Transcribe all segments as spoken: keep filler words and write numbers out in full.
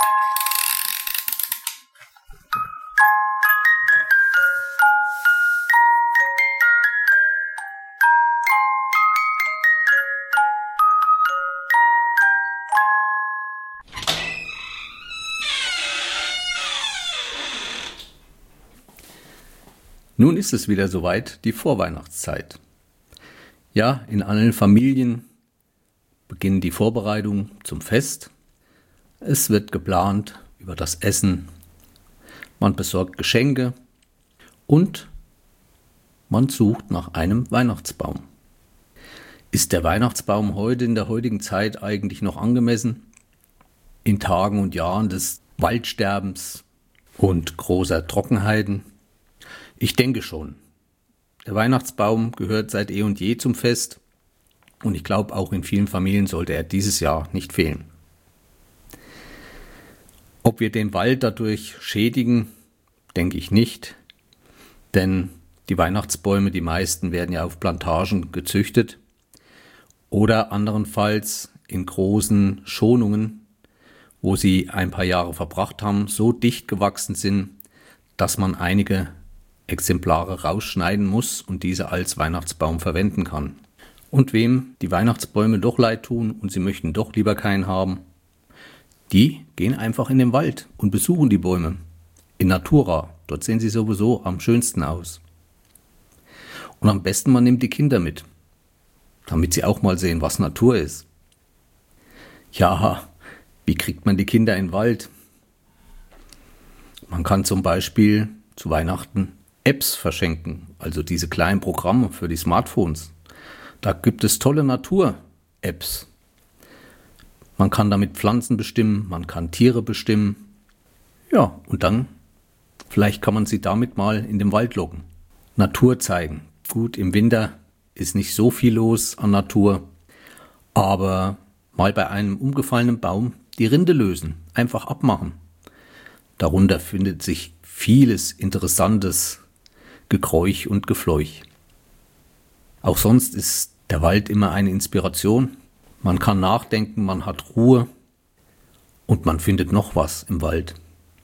Nun ist es wieder soweit, die Vorweihnachtszeit. Ja, in allen Familien beginnen die Vorbereitungen zum Fest. Es wird geplant über das Essen, man besorgt Geschenke und man sucht nach einem Weihnachtsbaum. Ist der Weihnachtsbaum heute in der heutigen Zeit eigentlich noch angemessen? In Tagen und Jahren des Waldsterbens und großer Trockenheiten? Ich denke schon. Der Weihnachtsbaum gehört seit eh und je zum Fest und ich glaube, auch in vielen Familien sollte er dieses Jahr nicht fehlen. Ob wir den Wald dadurch schädigen, denke ich nicht, denn die Weihnachtsbäume, die meisten werden ja auf Plantagen gezüchtet oder anderenfalls in großen Schonungen, wo sie ein paar Jahre verbracht haben, so dicht gewachsen sind, dass man einige Exemplare rausschneiden muss und diese als Weihnachtsbaum verwenden kann. Und wem die Weihnachtsbäume doch leid tun und sie möchten doch lieber keinen haben, die gehen einfach in den Wald und besuchen die Bäume. In Natura, dort sehen sie sowieso am schönsten aus. Und am besten man nimmt die Kinder mit, damit sie auch mal sehen, was Natur ist. Ja, wie kriegt man die Kinder in den Wald? Man kann zum Beispiel zu Weihnachten Apps verschenken, also diese kleinen Programme für die Smartphones. Da gibt es tolle Natur-Apps. Man kann damit Pflanzen bestimmen, man kann Tiere bestimmen. Ja, und dann, vielleicht kann man sie damit mal in den Wald locken. Natur zeigen. Gut, im Winter ist nicht so viel los an Natur, aber mal bei einem umgefallenen Baum die Rinde lösen, einfach abmachen. Darunter findet sich vieles Interessantes Gekräuch und Gefleuch. Auch sonst ist der Wald immer eine Inspiration. Man kann nachdenken, man hat Ruhe und man findet noch was im Wald.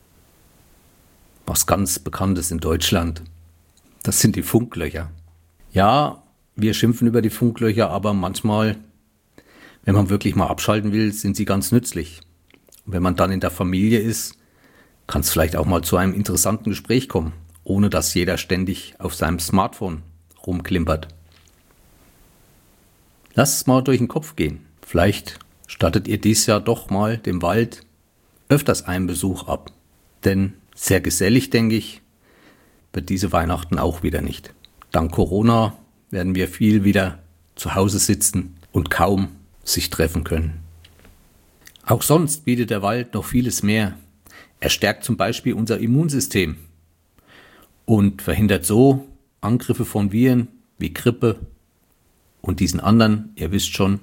Was ganz Bekanntes in Deutschland. Das sind die Funklöcher. Ja, wir schimpfen über die Funklöcher, aber manchmal, wenn man wirklich mal abschalten will, sind sie ganz nützlich. Und wenn man dann in der Familie ist, kann es vielleicht auch mal zu einem interessanten Gespräch kommen, ohne dass jeder ständig auf seinem Smartphone rumklimpert. Lasst es mal durch den Kopf gehen. Vielleicht stattet ihr dies Jahr doch mal dem Wald öfters einen Besuch ab. Denn sehr gesellig, denke ich, wird diese Weihnachten auch wieder nicht. Dank Corona werden wir viel wieder zu Hause sitzen und kaum sich treffen können. Auch sonst bietet der Wald noch vieles mehr. Er stärkt zum Beispiel unser Immunsystem und verhindert so Angriffe von Viren wie Grippe und diesen anderen, ihr wisst schon.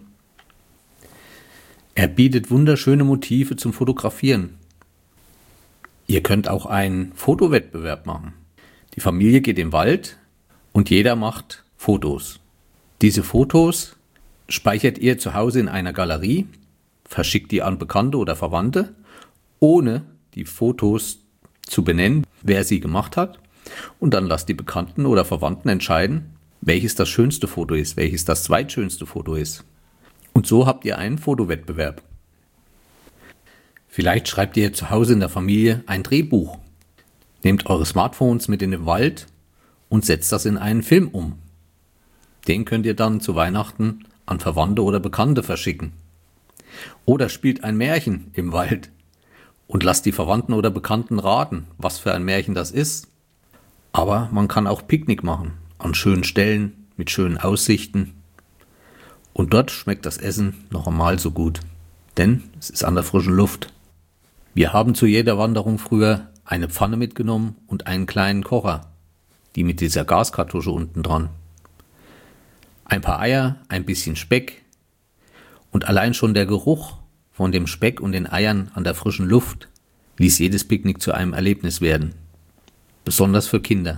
Er bietet wunderschöne Motive zum Fotografieren. Ihr könnt auch einen Fotowettbewerb machen. Die Familie geht in den Wald und jeder macht Fotos. Diese Fotos speichert ihr zu Hause in einer Galerie, verschickt die an Bekannte oder Verwandte, ohne die Fotos zu benennen, wer sie gemacht hat. Und dann lasst die Bekannten oder Verwandten entscheiden, welches das schönste Foto ist, welches das zweitschönste Foto ist. Und so habt ihr einen Fotowettbewerb. Vielleicht schreibt ihr zu Hause in der Familie ein Drehbuch. Nehmt eure Smartphones mit in den Wald und setzt das in einen Film um. Den könnt ihr dann zu Weihnachten an Verwandte oder Bekannte verschicken. Oder spielt ein Märchen im Wald und lasst die Verwandten oder Bekannten raten, was für ein Märchen das ist. Aber man kann auch Picknick machen, an schönen Stellen, mit schönen Aussichten. Und dort schmeckt das Essen noch einmal so gut, denn es ist an der frischen Luft. Wir haben zu jeder Wanderung früher eine Pfanne mitgenommen und einen kleinen Kocher, die mit dieser Gaskartusche unten dran. Ein paar Eier, ein bisschen Speck und allein schon der Geruch von dem Speck und den Eiern an der frischen Luft ließ jedes Picknick zu einem Erlebnis werden. Besonders für Kinder.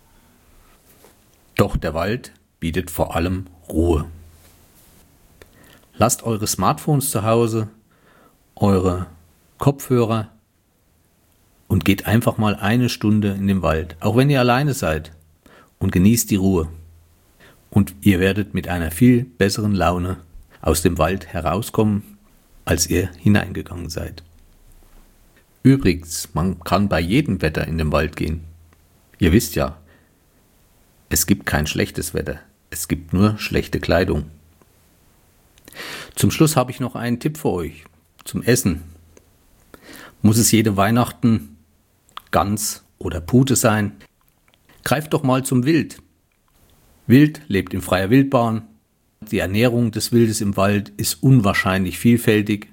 Doch der Wald bietet vor allem Ruhe. Lasst eure Smartphones zu Hause, eure Kopfhörer und geht einfach mal eine Stunde in den Wald, auch wenn ihr alleine seid, und genießt die Ruhe. Und ihr werdet mit einer viel besseren Laune aus dem Wald herauskommen, als ihr hineingegangen seid. Übrigens, man kann bei jedem Wetter in den Wald gehen. Ihr wisst ja, es gibt kein schlechtes Wetter, es gibt nur schlechte Kleidung. Zum Schluss habe ich noch einen Tipp für euch zum Essen. Muss es jede Weihnachten Gans oder Pute sein? Greift doch mal zum Wild. Wild lebt in freier Wildbahn. Die Ernährung des Wildes im Wald ist unwahrscheinlich vielfältig.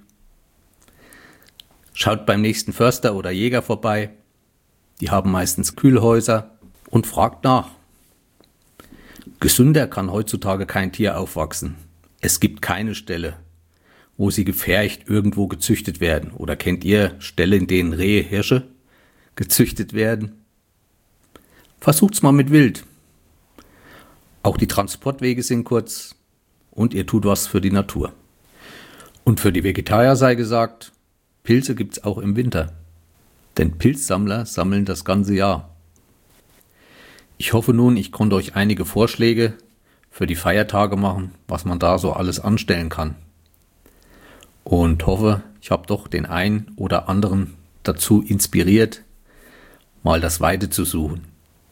Schaut beim nächsten Förster oder Jäger vorbei. Die haben meistens Kühlhäuser und fragt nach. Gesünder kann heutzutage kein Tier aufwachsen. Es gibt keine Ställe, wo sie gepfercht irgendwo gezüchtet werden. Oder kennt ihr Ställe, in denen Rehe, Hirsche gezüchtet werden? Versucht's mal mit Wild. Auch die Transportwege sind kurz und ihr tut was für die Natur. Und für die Vegetarier sei gesagt, Pilze gibt's auch im Winter. Denn Pilzsammler sammeln das ganze Jahr. Ich hoffe nun, ich konnte euch einige Vorschläge für die Feiertage machen, was man da so alles anstellen kann. Und hoffe, ich habe doch den einen oder anderen dazu inspiriert, mal das Weite zu suchen.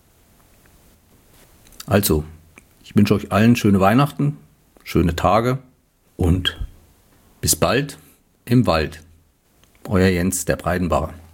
Also, ich wünsche euch allen schöne Weihnachten, schöne Tage und bis bald im Wald. Euer Jens, der Breidenbacher.